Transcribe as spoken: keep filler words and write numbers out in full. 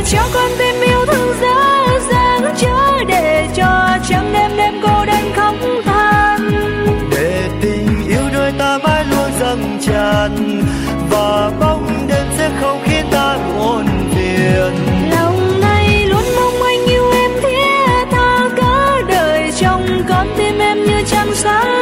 cho con tim yêu thương dở dang, chớ để cho trăng đêm đêm cô đơn khóc than. Để tình yêu đôi ta mãi luôn dâng tràn, và bóng đêm sẽ không khiến ta buồn phiền. Lòng này luôn mong anh yêu em thiết tha, cả đời trong con tim em như trăng sáng.